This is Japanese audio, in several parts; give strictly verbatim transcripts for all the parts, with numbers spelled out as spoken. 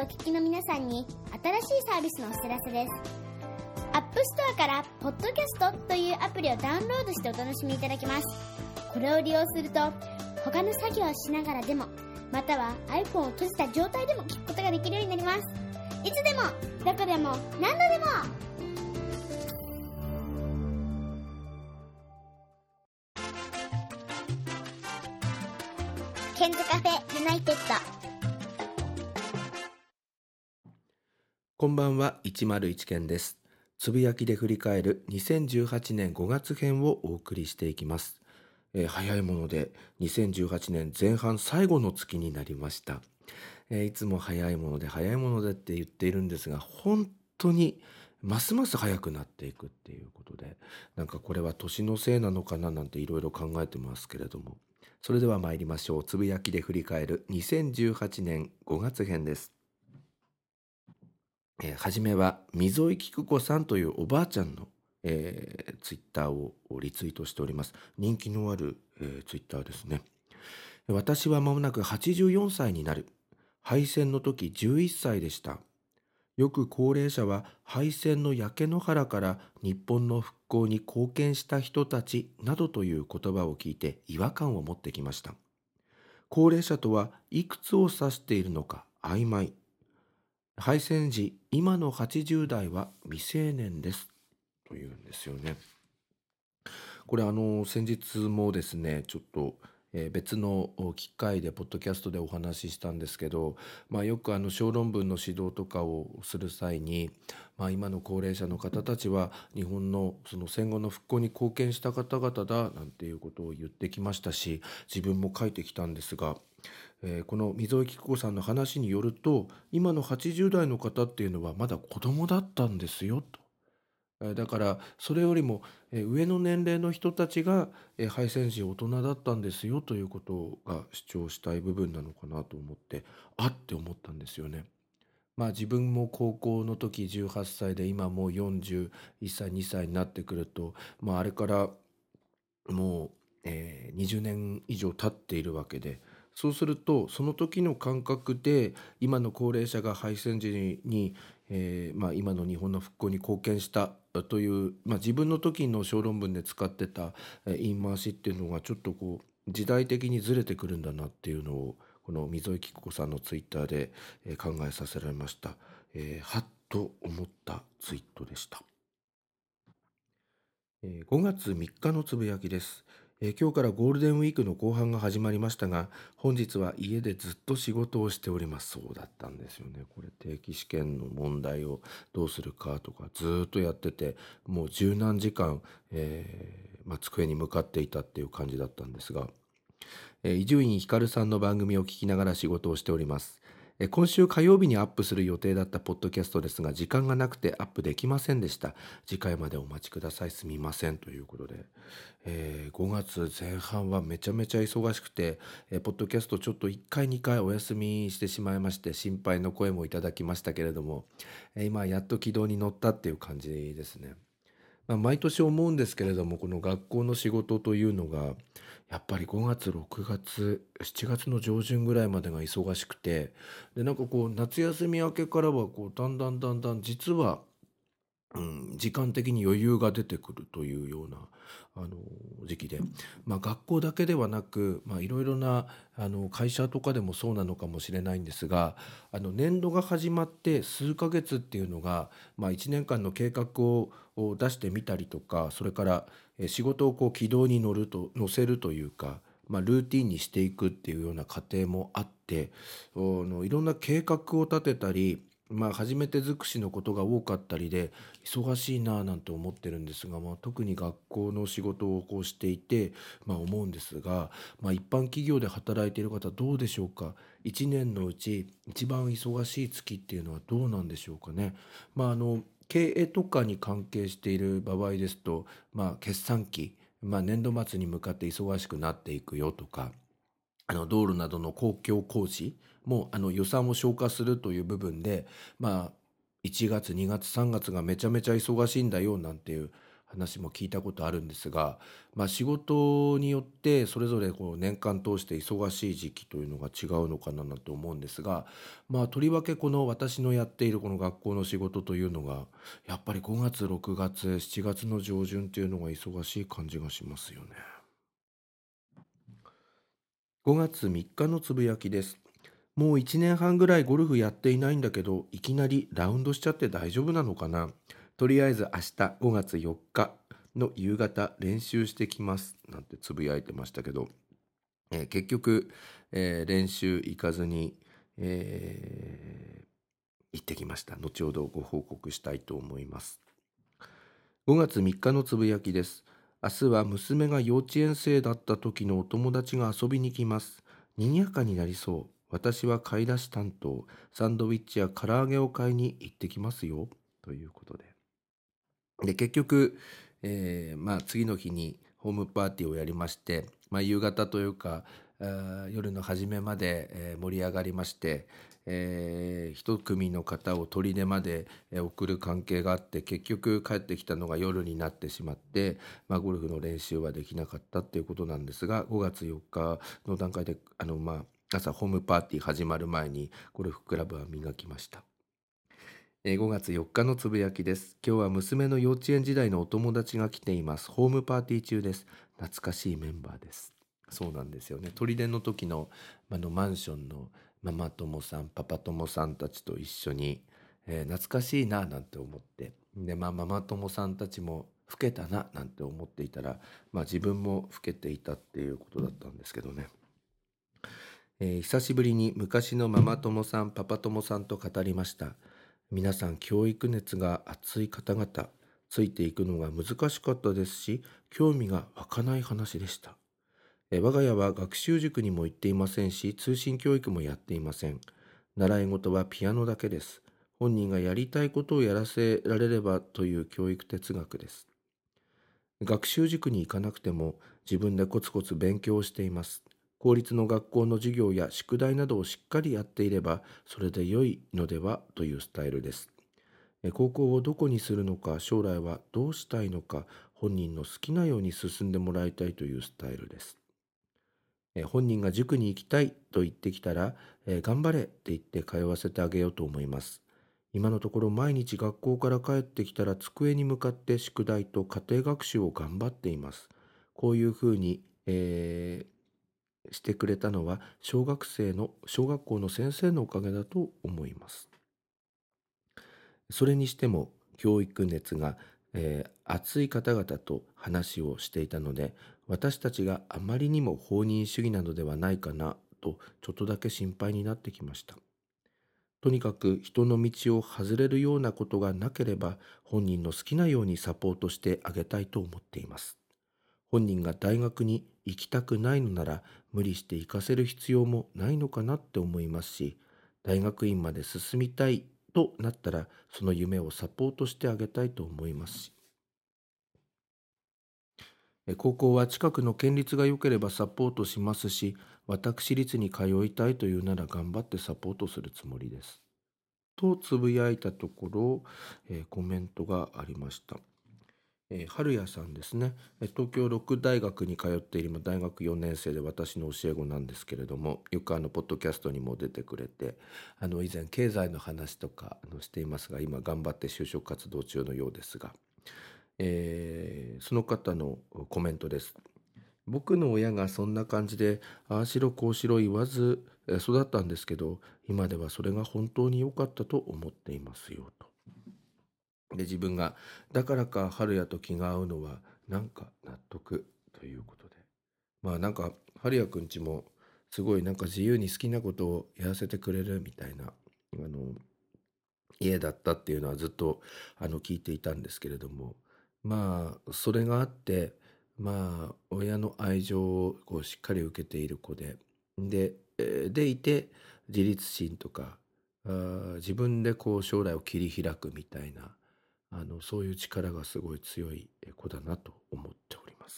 お聞きの皆さんに新しいサービスのお知らせです。アップストアからポッドキャストというアプリをダウンロードしてお楽しみいただけます。これを利用すると他の作業をしながらでも、または iPhone を閉じた状態でも聞くことができるようになります。いつでもどこでも何度でも。ケンズカフェユナイテッド。 こんばんは、いちまるいちケンです。つぶやきで振り返るにせんじゅうはちねんごがつ編をお送りしていきます。えー早いものでにせんじゅうはちねん前半最後の月になりました。えーいつも早いもので早いものでって言っているんですが、本当にますます早くなっていくっていうことで、なんかこれは年のせいなのかななんていろいろ考えてますけれども、それでは参りましょう。つぶやきで振り返るにせんじゅうはちねんごがつ編です。えー、はじめは溝井菊子さんというおばあちゃんの、えーツイッターをリツイートしております。人気のある、えーツイッターですね。私は間もなくはちじゅうよんさいになる。敗戦の時じゅういっさいでした。よく高齢者は敗戦の焼け野原から日本の復興に貢献した人たちなどという言葉を聞いて違和感を持ってきました。高齢者とはいくつを指しているのか曖昧。敗戦時、今のはちじゅう代は未成年ですというんですよね。これあの先日もですねちょっと、えー別のお機会でポッドキャストでお話ししたんですけど、まあ、よくあの小論文の指導とかをする際に、まあ、今の高齢者の方たちは日本のその戦後の復興に貢献した方々だなんていうことを言ってきましたし、自分も書いてきたんですが、えーこの溝井貴子さんの話によると、今のはちじゅう代の方っていうのはまだ子供だったんですよと。えーだからそれよりもえー上の年齢の人たちがえー敗戦時大人だったんですよということが主張したい部分なのかなと思って、あって思ったんですよね。まあ自分も高校の時じゅうはっさいで今もうよんじゅういっさいにさいになってくると、まあ、あれからもう、えーにじゅうねん以上経っているわけで、そうするとその時の感覚で今の高齢者が敗戦時に、えーまあ、今の日本の復興に貢献したという、まあ、自分の時の小論文で使ってた、えー言い回しっていうのがちょっとこう時代的にずれてくるんだなっていうのをこの溝井貴子さんのツイッターで、えー考えさせられました。えーはっと思ったツイートでした。えーごがつみっかのつぶやきです。えー今日からゴールデンウィークの後半が始まりましたが、本日は家でずっと仕事をしております。そうだったんですよね。これ定期試験の問題をどうするかとかずーっとやってて、もう十何時間、えーまあ、机に向かっていたっていう感じだったんですが、えー伊集院光さんの番組を聞きながら仕事をしております。えー今週火曜日にアップする予定だったポッドキャストですが、時間がなくてアップできませんでした。次回までお待ちください。すみませんということで、えーごがつぜん半はめちゃめちゃ忙しくて、えーポッドキャストちょっといっかいにかいお休みしてしまいまして、心配の声もいただきましたけれども、えー今やっと軌道に乗ったっていう感じですね。まあ、毎年思うんですけれども、この学校の仕事というのがやっぱりごがつろくがつしちがつの上旬ぐらいまでが忙しくて、でなんかこう夏休み明けからはこうだんだんだんだん実は、うん、時間的に余裕が出てくるというようなあの時期で、まあ、学校だけではなく、まあ、いろいろなあの会社とかでもそうなのかもしれないんですが、あの年度が始まって数ヶ月っていうのが、まあ、いちねんかんの計画をを出してみたりとか、それからえー仕事をこう軌道に乗ると乗せるというか、まあ、ルーティンにしていくっていうような過程もあって、あのいろんな計画を立てたり、まあ、初めて尽くしのことが多かったりで忙しいなぁなんて思ってるんですが、まあ、特に学校の仕事をこうしていて、まあ、思うんですが、まあ、一般企業で働いている方どうでしょうか。いちねんのうち一番忙しい月っていうのはどうなんでしょうかね。まあ、あの経営とかに関係している場合ですと、まあ、決算期、まあ、年度末に向かって忙しくなっていくよとか、あの道路などの公共工事もあの予算を消化するという部分で、まあ、いちがつにがつさんがつがめちゃめちゃ忙しいんだよなんていう話も聞いたことあるんですが、まあ、仕事によってそれぞれこう年間通して忙しい時期というのが違うのかなと思うんですが、まあ、とりわけこの私のやっているこの学校の仕事というのがやっぱりごがつろくがつしちがつの上旬というのが忙しい感じがしますよね。ごがつみっかのつぶやきです。もういちねんはんぐらいゴルフやっていないんだけど、いきなりラウンドしちゃって大丈夫なのかな。とりあえず明日ごがつよっかの夕方練習してきますなんてつぶやいてましたけど、えー結局、えー練習行かずに、えー行ってきました。後ほどご報告したいと思います。ごがつみっかのつぶやきです。明日は娘が幼稚園生だった時のお友達が遊びに来ます。賑やかになりそう。私は買い出し担当、サンドイッチや唐揚げを買いに行ってきますよ。ということで。で、結局、えーまあ、次の日にホームパーティーをやりまして、まあ、夕方というか、あー夜の初めまで、えー盛り上がりまして、えー一組の方を砦まで、えー送る関係があって、結局帰ってきたのが夜になってしまって、まあ、ゴルフの練習はできなかったっていうことなんですが、ごがつよっかの段階であの、まあ、朝ホームパーティー始まる前にゴルフクラブは磨きました。えーごがつよっかのつぶやきです。今日は娘の幼稚園時代のお友達が来ています。ホームパーティー中です。懐かしいメンバーです。そうなんですよね。砦の時のあのマンションのママ友さん、パパ友さんたちと一緒に、えー懐かしいななんて思って、で、まあ、ママ友さんたちも老けたななんて思っていたら、まあ、自分も老けていたっていうことだったんですけどね。えー久しぶりに昔のママ友さん、パパ友さんと語りました。皆さん教育熱が熱い方々、ついていくのが難しかったですし、興味が湧かない話でした。えー我が家は学習塾にも行っていませんし、通信教育もやっていません。習い事はピアノだけです。本人がやりたいことをやらせられればという教育哲学です。学習塾に行かなくても自分でコツコツ勉強をしています。公立の学校の授業や宿題などをしっかりやっていればそれで良いのではというスタイルです。え高校をどこにするのか、将来はどうしたいのか、本人の好きなように進んでもらいたいというスタイルです。え本人が塾に行きたいと言ってきたら、え頑張れって言って通わせてあげようと思います。今のところ毎日学校から帰ってきたら机に向かって宿題と家庭学習を頑張っています。こういうふうに、えーしてくれたのは小学生の小学校の先生のおかげだと思います。それにしても教育熱が、えー熱い方々と話をしていたので、私たちがあまりにも放任主義なのではないかなとちょっとだけ心配になってきました。とにかく人の道を外れるようなことがなければ本人の好きなようにサポートしてあげたいと思っています。本人が大学に行きたくないのなら無理して行かせる必要もないのかなって思いますし、大学院まで進みたいとなったらその夢をサポートしてあげたいと思いますし、え高校は近くの県立が良ければサポートしますし、私立に通いたいというなら頑張ってサポートするつもりです。とつぶやいたところ、えーコメントがありました。えー春谷さんですね。えー東京六大学に通っている今大学よねん生で私の教え子なんですけれども、よくあのポッドキャストにも出てくれて、あの以前経済の話とかあのしていますが、今頑張って就職活動中のようですが、えーその方のコメントです。僕の親がそんな感じでああしろこうしろ言わずえー育ったんですけど、今ではそれが本当に良かったと思っていますよと。で、自分がだからか春也と気が合うのはなんか納得ということで、まあなんか春也くんちもすごいなんか自由に好きなことをやらせてくれるみたいなあの家だったっていうのはずっとあの聞いていたんですけれども、まあそれがあって、まあ親の愛情をこうしっかり受けている子で、で、えーでいて自立心とか、あー自分でこう将来を切り開くみたいな、あのそういう力がすごい強い子だなと思っております。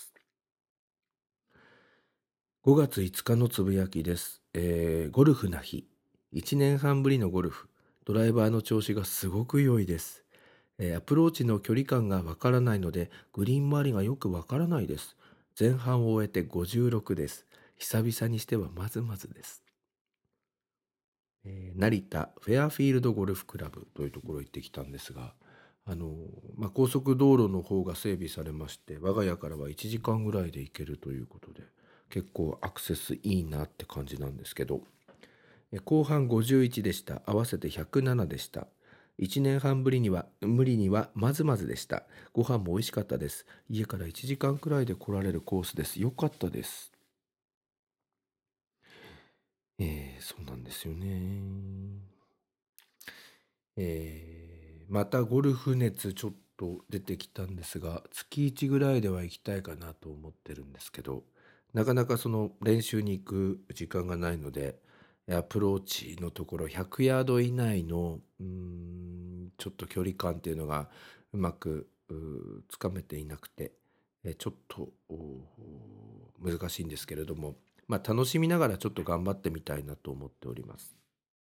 ごがついつかのつぶやきです。えーゴルフな日。いちねんはんぶりのゴルフ。ドライバーの調子がすごく良いです。 えーアプローチの距離感がわからないので、グリーン周りがよくわからないです。前半を終えてごじゅうろくです。久々にしてはまずまずです。えー成田フェアフィールドゴルフクラブというところ行ってきたんですが、あのーまあ、高速道路の方が整備されまして、我が家からはいちじかんぐらいで行けるということで、結構アクセスいいなって感じなんですけど、え後半ごじゅういちでした。合わせてひゃくななでした。いちねんはんぶりには無理にはまずまずでした。ご飯も美味しかったです。家からいちじかんくらいで来られるコースです。よかったです。えー、そうなんですよね。えー、またゴルフ熱ちょっと出てきたんですが、月いちぐらいでは行きたいかなと思ってるんですけど、なかなかその練習に行く時間がないので、アプローチのところひゃくヤード以内のうーんちょっと距離感っていうのがうまくうーつかめていなくて、えちょっとお難しいんですけれども、まあ楽しみながらちょっと頑張ってみたいなと思っております。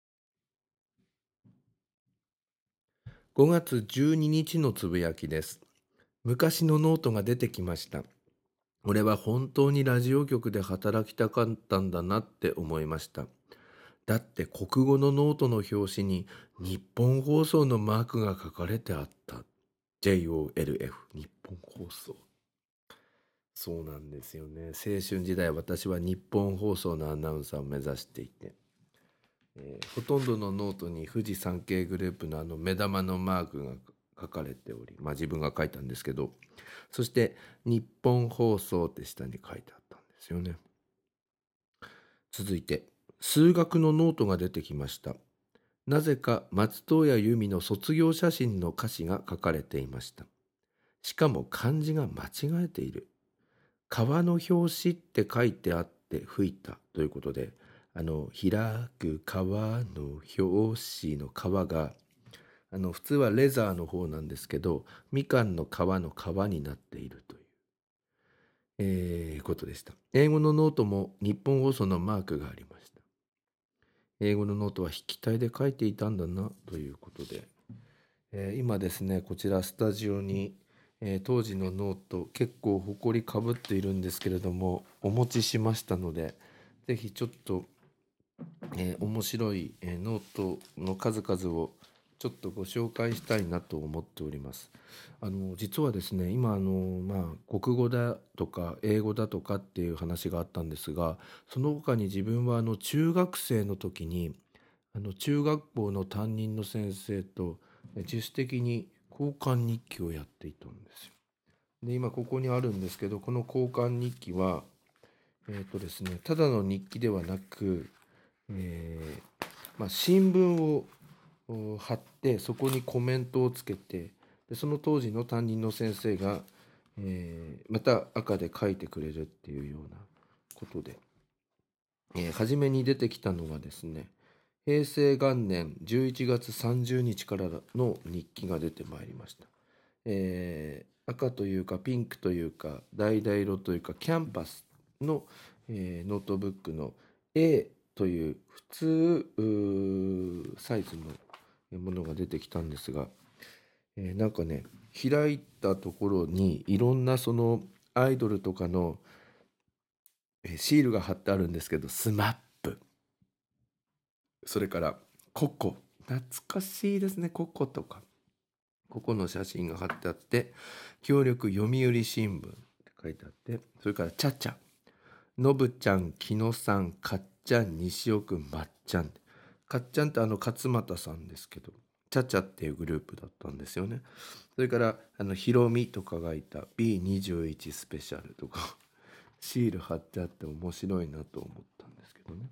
ごがつじゅうににちのつぶやきです。昔のノートが出てきました。俺は本当にラジオ局で働きたかったんだなって思いました。だって国語のノートの表紙に日本放送のマークが書かれてあった。ジェイオーエルエフ、日本放送。そうなんですよね。青春時代、私は日本放送のアナウンサーを目指していて、えーほとんどのノートに富士山系グループのあの目玉のマークが書かれており、まあ自分が書いたんですけど、そして日本放送って下に書いてあったんですよね。続いて、数学のノートが出てきました。なぜか松任谷由実の卒業写真の歌詞が書かれていました。しかも漢字が間違えている。川の表紙って書いてあって吹いたということで、あの開く川の表紙の川が、あの普通はレザーの方なんですけど、みかんの皮の皮になっているという、えーことでした。英語のノートも日本放送のマークがありました。英語のノートは筆記体で書いていたんだなということで、えー今ですね、こちらスタジオに、えー当時のノート結構ほこりかぶっているんですけれども、お持ちしましたので、ぜひちょっと、えー面白い、えーノートの数々をちょっとご紹介したいなと思っております。あの実はですね、今あの、まあ、国語だとか英語だとかっていう話があったんですが、その他に自分はあの中学生の時にあの中学校の担任の先生とえ自主的に交換日記をやっていたんですよ。で、今ここにあるんですけど、この交換日記は、えっとですね、ただの日記ではなく、えーまあ、新聞をお貼って、そこにコメントをつけて、でその当時の担任の先生が、えーまた赤で書いてくれるっていうようなことで、えー初めに出てきたのがですね、へいせいがんねんじゅういちがつさんじゅうにちからの日記が出てまいりました。えー赤というかピンクというか橙色というかキャンパスの、えーノートブックの A という普通うーサイズのものが出てきたんですが、えーなんかね、開いたところにいろんなそのアイドルとかのえーシールが貼ってあるんですけど、スマップ、それからココ、懐かしいですね、ココとか。ここの写真が貼ってあって、協力読売新聞って書いてあって、それからちゃちゃ、のぶちゃん、きのさん、かっちゃん、西尾くん、まっちゃん。かっちゃんってあの勝俣さんですけど、ちゃちゃっていうグループだったんですよね。それからあのひろみとかがいた ビーにじゅういち スペシャルとかシール貼ってあって面白いなと思ったんですけどね。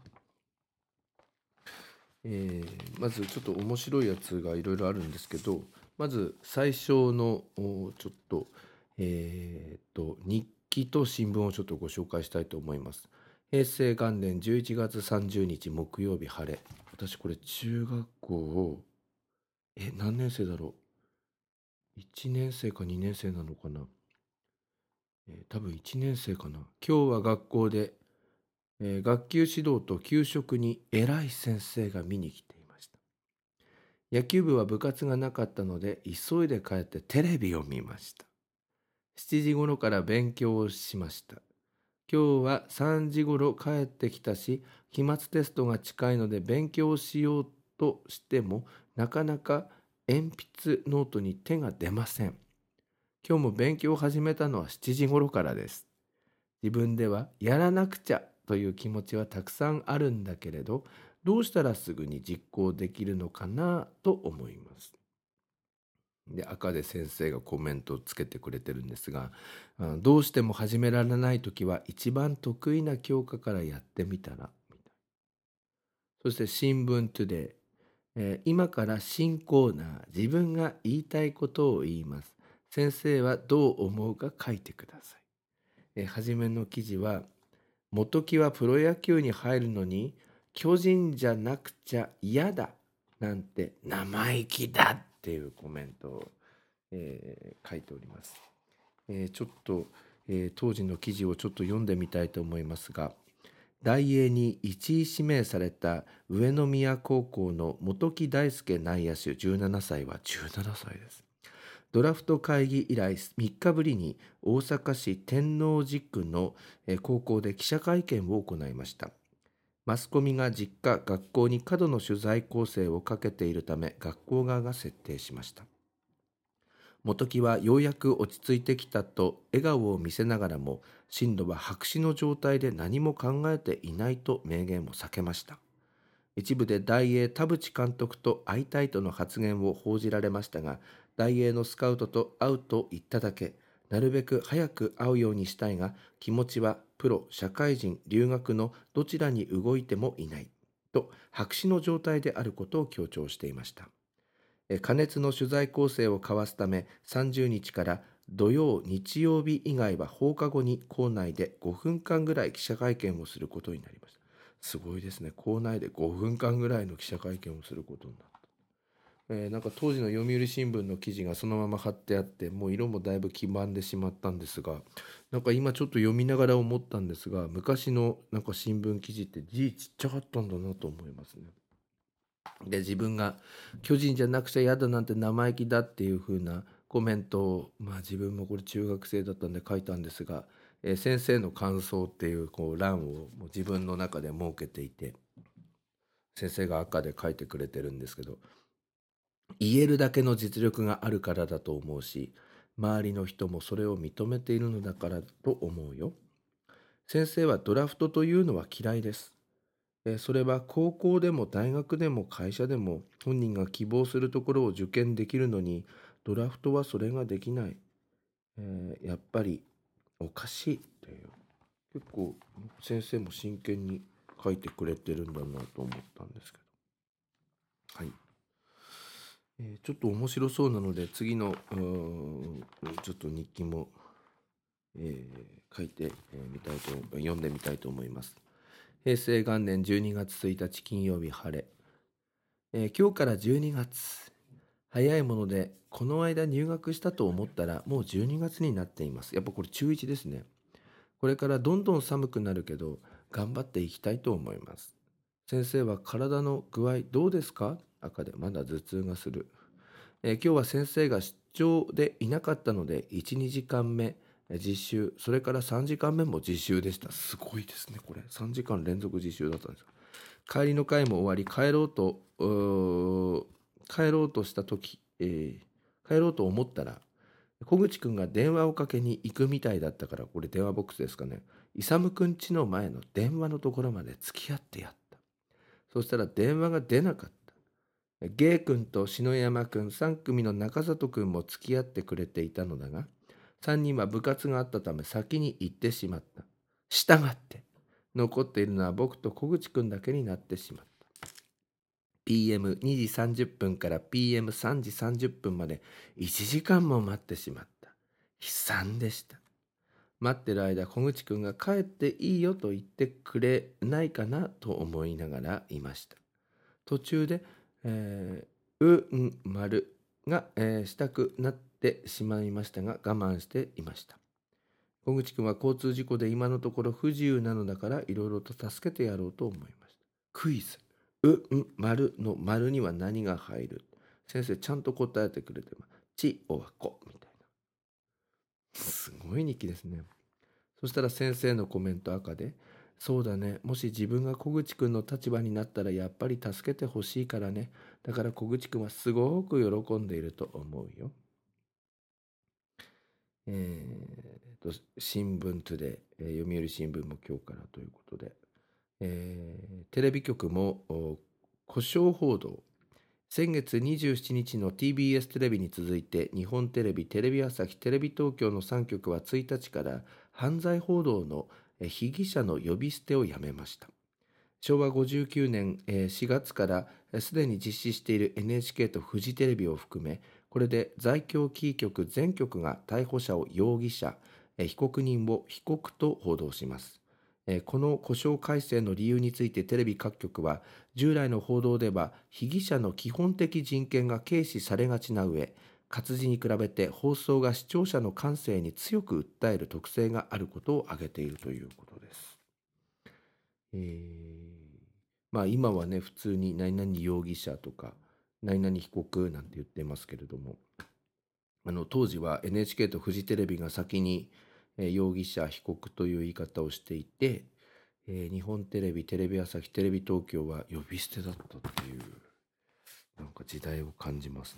えーまずちょっと面白いやつがいろいろあるんですけど、まず最初のおちょっと、えーっと日記と新聞をちょっとご紹介したいと思います。へいせいがんねんじゅういちがつさんじゅうにち木曜日晴れ。私これ中学校をえ何年生だろう、いちねん生かにねん生なのかな、えー多分いちねん生かな。今日は学校で、えー学級指導と給食に偉い先生が見に来ていました。 野球部は部活がなかったので急いで帰ってテレビを見ました。しちじ頃から勉強をしました。今日はさんじ頃帰ってきたし、期末テストが近いので勉強しようとしてもなかなか鉛筆ノートに手が出ません。今日も勉強を始めたのはしちじ頃からです。自分ではやらなくちゃという気持ちはたくさんあるんだけれど、どうしたらすぐに実行できるのかなと思います。で、赤で先生がコメントをつけてくれてるんですが、あどうしても始められないときは一番得意な教科からやってみたらみたい。そして新聞トゥデイ、えー今から新コーナー、自分が言いたいことを言います。先生はどう思うか書いてください。えー初めの記事は、元木はプロ野球に入るのに巨人じゃなくちゃ嫌だなんて生意気だっていうコメントを、えー書いております。えーちょっと、えー当時の記事をちょっと読んでみたいと思いますが、大英にいちい指名された上宮高校の本木大輔内野手じゅうななさいはじゅうななさいです。ドラフト会議以来みっかぶりに大阪市天王寺区のえー高校で記者会見を行いました。マスコミが実家、学校に過度の取材構成をかけているため、学校側が設定しました。本木はようやく落ち着いてきたと笑顔を見せながらも、進路は白紙の状態で何も考えていないと明言を避けました。一部で大英田淵監督と会いたいとの発言を報じられましたが、大英のスカウトと会うと言っただけ、なるべく早く会うようにしたいが、気持ちはプロ、社会人、留学のどちらに動いてもいないと白紙の状態であることを強調していました。え過熱の取材構成を交わすため、さんじゅうにちから土曜、日曜日以外は放課後に校内でごふんかんぐらい記者会見をすることになりました。すごいですね。校内でごふんかんぐらいの記者会見をすることになった。えーなんか当時の読売新聞の記事がそのまま貼ってあって、もう色もだいぶ黄ばんでしまったんですが、なんか今ちょっと読みながら思ったんですが、昔のなんか新聞記事って字ちっちゃかったんだなと思いますね。で、自分が巨人じゃなくちゃ嫌だなんて生意気だっていう風なコメントを、まあ自分もこれ中学生だったんで書いたんですが、えー先生の感想っていうこう欄をもう自分の中で設けていて、先生が赤で書いてくれてるんですけど、言えるだけの実力があるからだと思うし、周りの人もそれを認めているのだからと思うよ。先生はドラフトというのは嫌いです。えーそれは高校でも大学でも会社でも本人が希望するところを受験できるのに、ドラフトはそれができない。えーやっぱりおかしいっていう。結構先生も真剣に書いてくれてるんだなと思ったんですけど。はい。えーちょっと面白そうなので次のうーんちょっと日記も、えー書いてみたいと読んでみたいと思います。平成元年じゅうにがつついたち金曜日晴れ、えー今日からじゅうにがつ、早いものでこの間入学したと思ったらもうじゅうにがつになっています。やっぱこれ中いちですね。これからどんどん寒くなるけど頑張っていきたいと思います。先生は体の具合どうですか？赤でまだ頭痛がする。えー今日は先生が出張でいなかったのでいち、にじかんめえー実習、それからさんじかんめも実習でした。すごいですねこれ。さんじかん連続実習だったんです。帰りの会も終わり、帰ろうとうー帰ろうとした時、えー帰ろうと思ったら小口くんが電話をかけに行くみたいだったから、これ電話ボックスですかね。勇くん家の前の電話のところまで付き合ってやった。そしたら電話が出なかった。ゲイ君と篠山君さん組の中里君も付き合ってくれていたのだが、さんにんは部活があったため先に行ってしまった。したがって残っているのは僕と小口くんだけになってしまった。ピーエムに 時さんじゅっぷんから ピーエムさん 時さんじゅっぷんまでいちじかんも待ってしまった。悲惨でした。待ってる間、小口くんが帰っていいよと言ってくれないかなと思いながらいました。途中で、えー、う、ん、まるが、えーしたくなってしまいましたが、我慢していました。小口くんは交通事故で今のところ不自由なのだから、いろいろと助けてやろうと思いました。クイズ。う、ん、まるの丸には何が入る？ 先生ちゃんと答えてくれてます。ちおはこみたいな。すごい日記ですね。そしたら先生のコメント赤で、そうだね、もし自分が小口くんの立場になったらやっぱり助けてほしいからね。だから小口くんはすごく喜んでいると思うよ。えー、と新聞トゥデイ、えー読売新聞も今日からということで、えーテレビ局もお故障報道、先月にじゅうしちにちの ティービーエス テレビに続いて日本テレビ、テレビ朝日、テレビ東京のさんきょくはついたちから犯罪報道のえー被疑者の呼び捨てをやめました。しょうわごじゅうきゅうねんえーしがつからえーすでに実施している エヌエイチケー とフジテレビを含め、これで在京キー局全局が逮捕者を容疑者、えー被告人を被告と報道します。えーこの故障改正の理由についてテレビ各局は、従来の報道では被疑者の基本的人権が軽視されがちな上、活字に比べて放送が視聴者の感性に強く訴える特性があることを挙げているということです。えーまあ今はね、普通に何々容疑者とか何々被告なんて言ってますけれども、あの当時は エヌエイチケー とフジテレビが先に、えー容疑者被告という言い方をしていて、えー日本テレビ、テレビ朝日、テレビ東京は呼び捨てだったっていう、なんか時代を感じますね。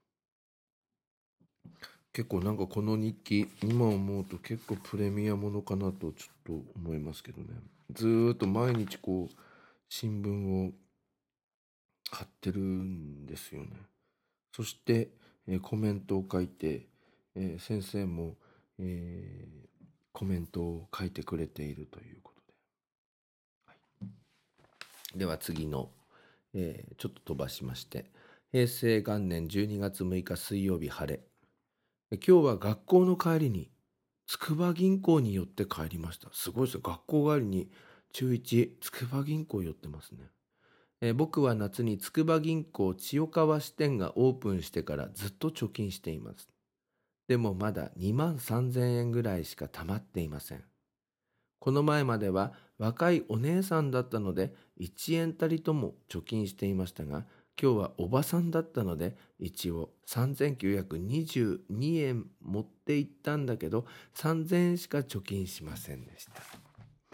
結構なんかこの日記、今思うと結構プレミアものかなとちょっと思いますけどね。ずーっと毎日こう新聞を貼ってるんですよね。そして、えーコメントを書いて、えー先生も、えーコメントを書いてくれているということで。はい、では次の、えーちょっと飛ばしまして、へいせいがんねんじゅうにがつむいか水曜日晴れ。え今日は学校の帰りに筑波銀行に寄って帰りました。すごいですよ。学校帰りに中いち筑波銀行寄ってますね。えー僕は夏に筑波銀行千代川支店がオープンしてからずっと貯金しています。でもまだにまんさんぜんえんぐらいしか貯まっていません。この前までは若いお姉さんだったのでいちえんたりとも貯金していましたが、今日はおばさんだったので一応さんぜんきゅうひゃくにじゅうにえん持って行ったんだけどさんぜんえんしか貯金しませんでした。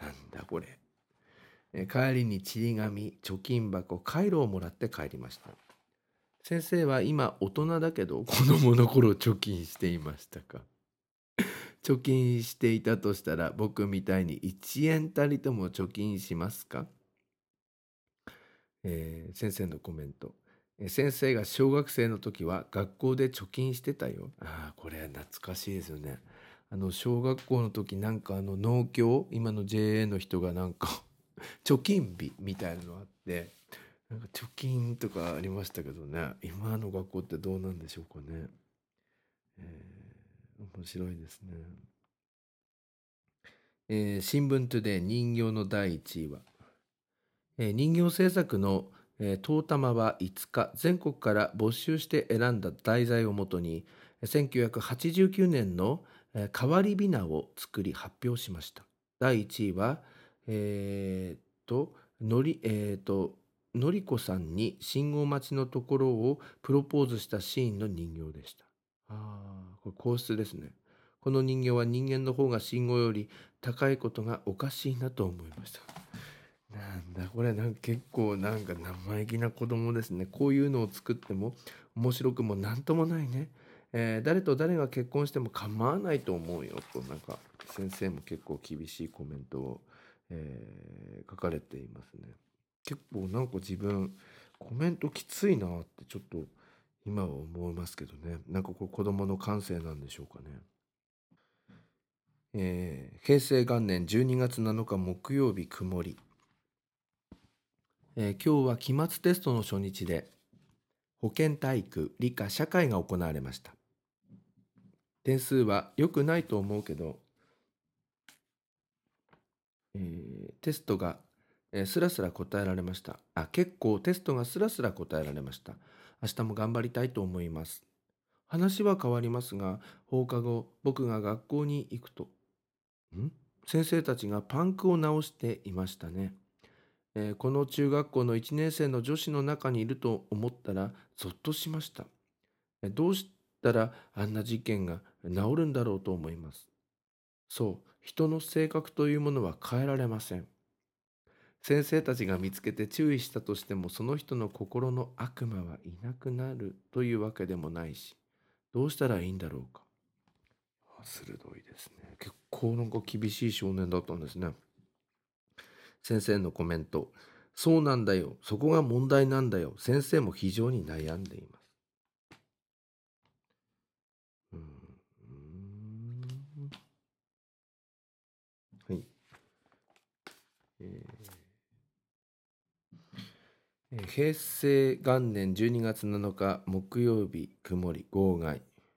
なんだこれ。え帰りにちり紙、貯金箱、カイロをもらって帰りました。先生は今大人だけど子供の頃貯金していましたか？貯金していたとしたら僕みたいにいちえんたりとも貯金しますか？えー先生のコメント。えー先生が小学生の時は学校で貯金してたよ。ああ、これは懐かしいですよね。あの小学校の時なんかあの農協、今の ジェーエー の人がなんか貯金日みたいなのあって、なんか貯金とかありましたけどね、今の学校ってどうなんでしょうかね。えー面白いですね。えー新聞トゥデイ人形のだいいちいは、えー人形制作の、えー、トータマはいつか全国から募集して選んだ題材をもとにせんきゅうひゃくはちじゅうきゅうねんの、えー変わりびなを作り発表しました。だいいちいは、えーっとのりえーっとのりこさんに信号待ちのところをプロポーズしたシーンの人形でした。ああ、これ皇室ですね。この人形は人間の方が信号より高いことがおかしいなと思いました。なんだこれ、なんか結構なんか生意気な子供ですね。こういうのを作っても面白くもなんともないね。えー誰と誰が結婚しても構わないと思うよと、なんか先生も結構厳しいコメントを、えー書かれていますね。結構なんか自分コメントきついなってちょっと今は思いますけどね。なんかこれ子供の感性なんでしょうかね。えー平成元年じゅうにがつなのか木曜日曇り。えー今日は期末テストの初日で保健体育、理科、社会が行われました。点数は良くないと思うけど、えーテストが、えースラスラ答えられました。あ、結構テストがスラスラ答えられました。明日も頑張りたいと思います。話は変わりますが、放課後、僕が学校に行くと、ん先生たちがパンクを直していましたね。 えーこの中学校のいちねん生の女子の中にいると思ったらゾッとしました。えーどうしたらあんな事件が治るんだろうと思います。そう、人の性格というものは変えられません。先生たちが見つけて注意したとしても、その人の心の悪魔はいなくなるというわけでもないし、どうしたらいいんだろうか。鋭いですね。結構なんか厳しい少年だったんですね。先生のコメント。そうなんだよ。そこが問題なんだよ。先生も非常に悩んでいます。うーん。はい。えーえー平成元年じゅうにがつなのか木曜日、曇り、号外。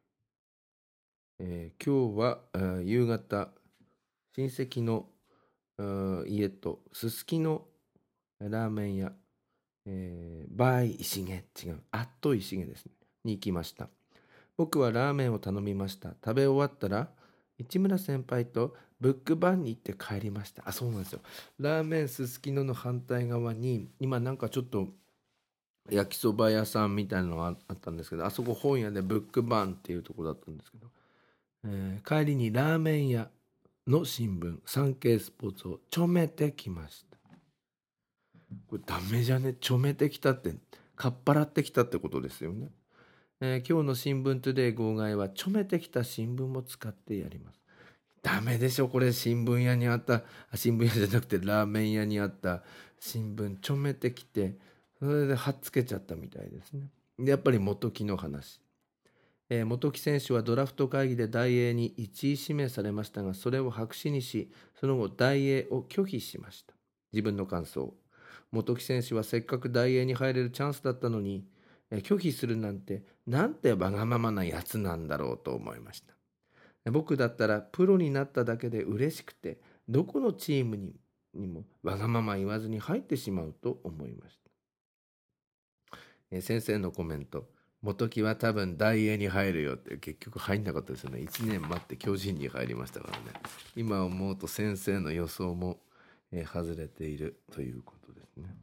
えー今日はあー夕方、親戚のあー家とすすきのラーメン屋、えー、バイ石毛、違う、あっと石毛ですね、に行きました。僕はラーメンを頼みました。食べ終わったら、市村先輩とブックバンに行って帰りました。あ、そうなんですよ。ラーメンすすきのの反対側に、今なんかちょっと焼きそば屋さんみたいなのがあったんですけど、あそこ本屋でブックバンっていうところだったんですけど、えー帰りにラーメン屋の新聞、サンケイスポーツをちょめてきました。これダメじゃね？ちょめてきたって、かっぱらってきたってことですよね。えー今日の新聞トゥデイ号外はちょめてきた新聞も使ってやります。ダメでしょこれ。新聞屋にあったあ新聞屋じゃなくてラーメン屋にあった新聞ちょめてきて、それで貼っつけちゃったみたいですね。でやっぱり元木の話、えー元木選手はドラフト会議で大英にいちい指名されましたが、それを白紙にし、その後大英を拒否しました。自分の感想。元木選手はせっかく大英に入れるチャンスだったのに、えー拒否するなんて、なんてわがままなやつなんだろうと思いました。僕だったらプロになっただけで嬉しくて、どこのチームににもわがまま言わずに入ってしまうと思いました。えー先生のコメント。元木は多分大英に入るよって、結局入んなかったですよね。いちねん待って巨人に入りましたからね。今思うと先生の予想も、えー外れているということですね。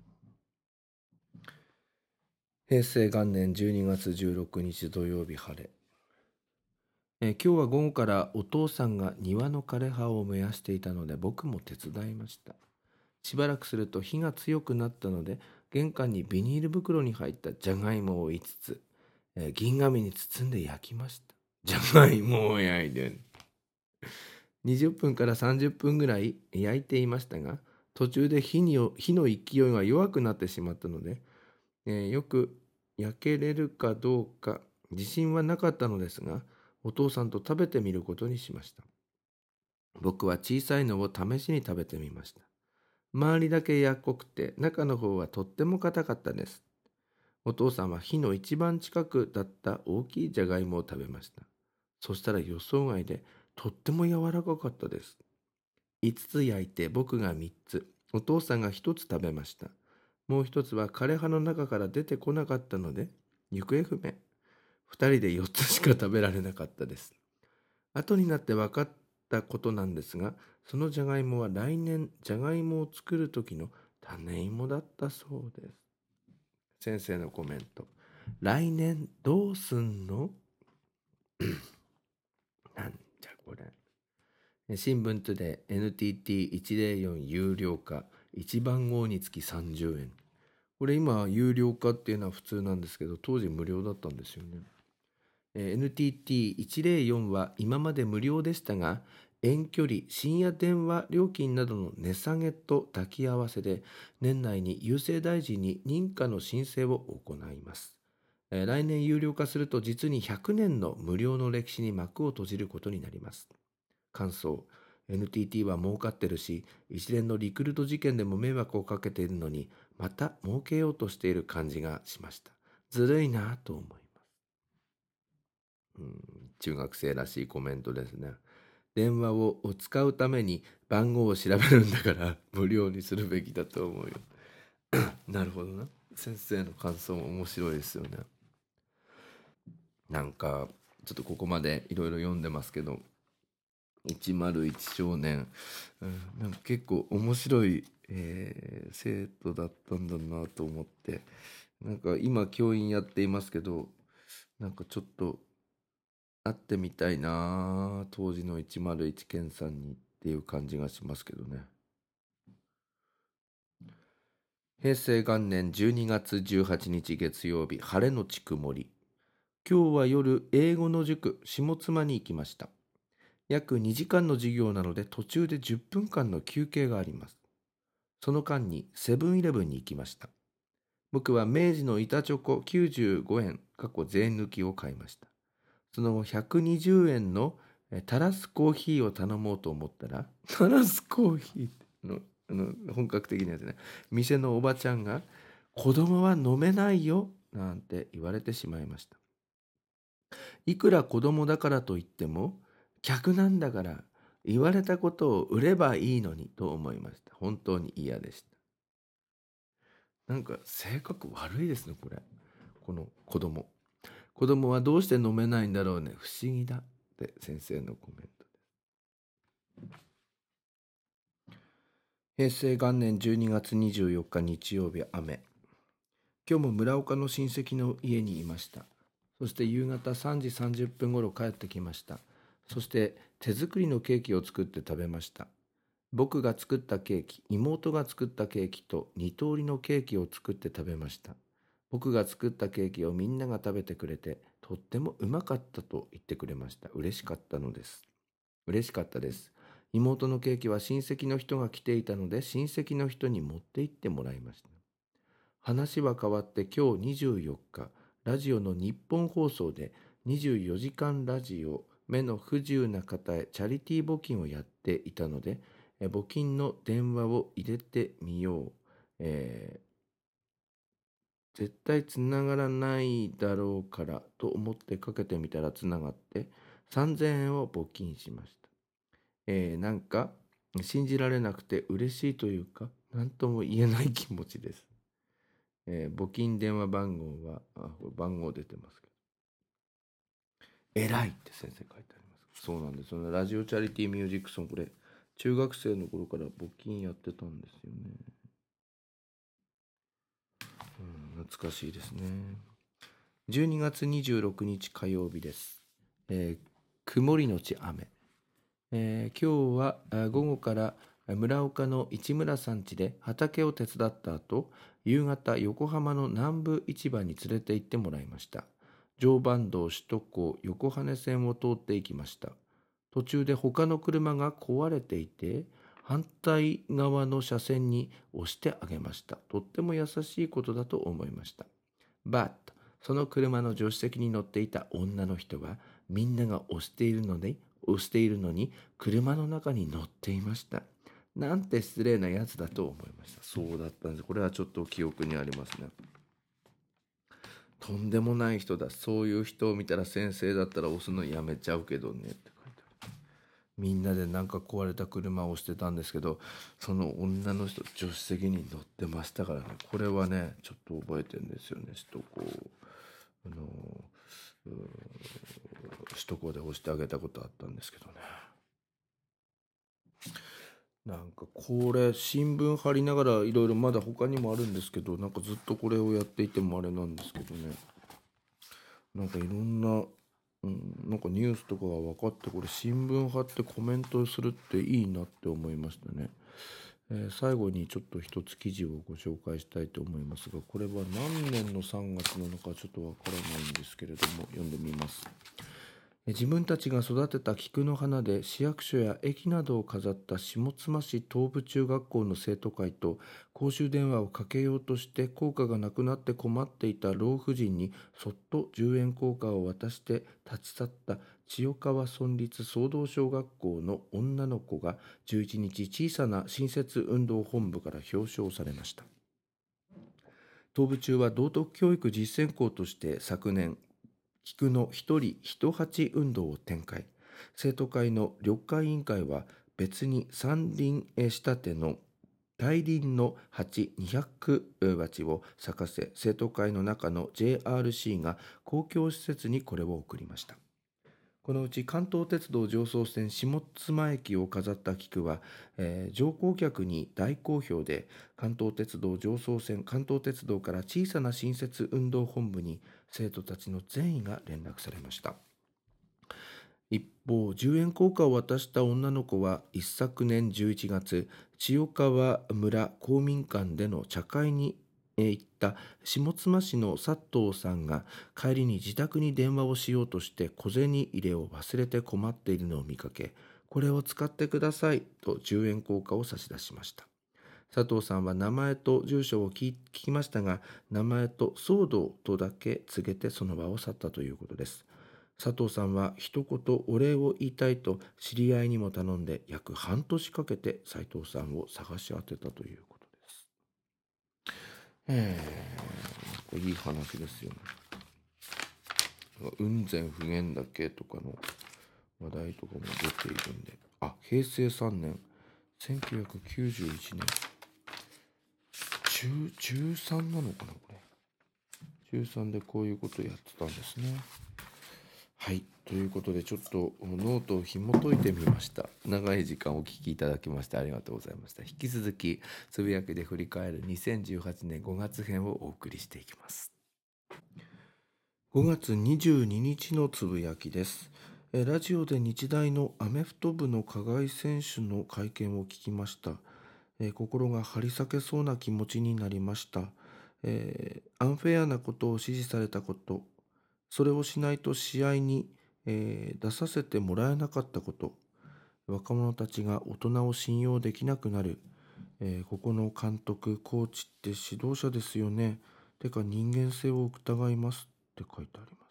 平成元年じゅうにがつじゅうろくにち土曜日、晴れ。えー今日は午後からお父さんが庭の枯れ葉を燃やしていたので、僕も手伝いました。しばらくすると火が強くなったので、玄関にビニール袋に入ったじゃがいもをいつつ、えー銀紙に包んで焼きました。じゃがいもを焼いてにじゅっぷんからさんじゅっぷんぐらい焼いていましたが、途中で火に火の勢いが弱くなってしまったので、えーよく焼けれるかどうか自信はなかったのですが、お父さんと食べてみることにしました。僕は小さいのを試しに食べてみました。周りだけやっこくて、中の方はとっても硬かったです。お父さんは火の一番近くだった大きいじゃがいもを食べました。そしたら予想外でとっても柔らかかったです。いつつ焼いて僕がみっつ、お父さんがひとつ食べました。もうひとつは枯れ葉の中から出てこなかったので、行方不明。ふたりでよっつしか食べられなかったです。後になって分かったことなんですが、そのじゃがいもは来年じゃがいもを作る時の種芋だったそうです。先生のコメント。来年どうすんのなんじゃこれ。新聞トゥデイ エヌティーティーいちぜろよん 有料化。いち番号につきさんじゅうえん。これ今有料化っていうのは普通なんですけど、当時無料だったんですよね。えー エヌティーティーいちぜろよん は今まで無料でしたが、遠距離、深夜電話料金などの値下げと抱き合わせで、年内に郵政大臣に認可の申請を行います。えー来年有料化すると実にひゃくねんの無料の歴史に幕を閉じることになります。感想。エヌティーティー は儲かってるし、一連のリクルート事件でも迷惑をかけているのに、また儲けようとしている感じがしました。ずるいなと思います。うん、中学生らしいコメントですね。電話を使うために番号を調べるんだから無料にするべきだと思うよ。なるほどな。先生の感想も面白いですよね。なんかちょっとここまでいろいろ読んでますけど、 いちまるいち少年、うん、なんか結構面白い、えー生徒だったんだなと思って、なんか今教員やっていますけど、なんかちょっと会ってみたいな当時のいちまるいち健さんにっていう感じがしますけどね。平成元年じゅうにがつじゅうはちにち月曜日、晴れのち曇り。今日は夜英語の塾下妻に行きました。約にじかんの授業なので途中でじゅっぷんかんの休憩があります。その間にセブンイレブンに行きました。僕は明治の板チョコきゅうじゅうごえん過去税抜きを買いました。その後ひゃくにじゅうえんのえタラスコーヒーを頼もうと思ったら、タラスコーヒーってのあの本格的なやつね、店のおばちゃんが子供は飲めないよなんて言われてしまいました。いくら子供だからといっても客なんだから言われたことを売ればいいのにと思いました。本当に嫌でした。なんか性格悪いですねこれ。この子供子供はどうして飲めないんだろうね、不思議だって先生のコメントです。平成元年じゅうにがつにじゅうよっか日曜日、雨。今日も村岡の親戚の家にいました。そして夕方さんじさんじゅっぷんごろ帰ってきました。そして手作りのケーキを作って食べました。僕が作ったケーキ、妹が作ったケーキとに通りのケーキを作って食べました。僕が作ったケーキをみんなが食べてくれて、とってもうまかったと言ってくれました。嬉しかったのです。嬉しかったです。妹のケーキは親戚の人が来ていたので、親戚の人に持って行ってもらいました。話は変わって今日にじゅうよっか、ラジオの日本放送でにじゅうよじかんラジオ目の不自由な方へチャリティー募金をやっていたので、え募金の電話を入れてみよう。えー絶対つながらないだろうからと思ってかけてみたらつながってさんぜんえんを募金しました。えーなんか信じられなくて嬉しいというか何とも言えない気持ちです。えー募金電話番号は、あ、これ番号出てますけど、偉いって先生書いてあります。そうなんです。そのラジオチャリティーミュージックソン、これ、中学生の頃から募金やってたんですよね。うん、懐かしいですね。じゅうにがつにじゅうろくにち火曜日です。えー曇りのち雨。えー今日はあ午後から村岡の市村さん家で畑を手伝った後、夕方横浜の南部市場に連れて行ってもらいました。常磐道首都高横羽線を通って行きました。途中で他の車が壊れていて、反対側の車線に押してあげました。とっても優しいことだと思いました。But その車の助手席に乗っていた女の人は、みんなが押しているので押しているのに車の中に乗っていました。なんて失礼なやつだと思いました。そうだったんです。これはちょっと記憶にありますね。とんでもない人だ。そういう人を見たら先生だったら押すのやめちゃうけどねって書いてある。みんなでなんか壊れた車を押してたんですけど、その女の人助手席に乗ってましたからね。これはねちょっと覚えてるんですよね。首都高あのうー首都高で押してあげたことあったんですけどね。なんかこれ新聞貼りながらいろいろまだ他にもあるんですけど、なんかずっとこれをやっていてもあれなんですけどね、なんかいろんな、うん、なんかニュースとかが分かって、これ新聞貼ってコメントするっていいなって思いましたね。えー最後にちょっと一つ記事をご紹介したいと思いますが、これは何年のさんがつなのかちょっとわからないんですけれども、読んでみます。え自分たちが育てた菊の花で市役所や駅などを飾った下妻市東部中学校の生徒会と公衆電話をかけようとして効果がなくなって困っていた老婦人にそっとじゅうえん硬貨を渡して立ち去った千代川村立総道小学校の女の子がじゅういちにち小さな新設運動本部から表彰されました。東部中は道徳教育実践校として昨年菊の一人一鉢運動を展開。生徒会の緑化委員会は別に山林仕立ての大輪の鉢にひゃく鉢を咲かせ、生徒会の中の ジェイアールシー が公共施設にこれを送りました。 このうち関東鉄道常総線下妻駅を飾った菊は、えー乗降客に大好評で、関東鉄道常総線関東鉄道から小さな新設運動本部に生徒たちの善意が連絡されました。一方、じゅうえん硬貨を渡した女の子は一昨年じゅういちがつ、千代川村公民館での茶会にえー行った下妻市の佐藤さんが帰りに自宅に電話をしようとして小銭入れを忘れて困っているのを見かけ、これを使ってくださいとじゅうえん硬貨を差し出しました。佐藤さんは名前と住所を聞聞きましたが、名前と騒動とだけ告げてその場を去ったということです。佐藤さんは一言お礼を言いたいと知り合いにも頼んで約半年かけて斉藤さんを探し当てたということです。えー、いい話ですよね。雲仙普賢岳とかの話題とかも出ているんで、あ、平成さんねん、せんきゅうひゃくきゅうじゅういちねん、中、中さんなのかなこれ。中さんでこういうことやってたんですね。はい。ということで、ちょっとノートを紐解いてみました。長い時間お聞きいただきましてありがとうございました。引き続き、つぶやきで振り返るにせんじゅうはちねんごがつ編をお送りしていきます。ごがつにじゅうににちのつぶやきです。えラジオで日大のアメフト部の加害選手の会見を聞きました。え心が張り裂けそうな気持ちになりました。えーアンフェアなことを指示されたこと、それをしないと試合に、えー出させてもらえなかったこと、若者たちが大人を信用できなくなる、えーここの監督、コーチって指導者ですよね。てか人間性を疑いますって書いてあります。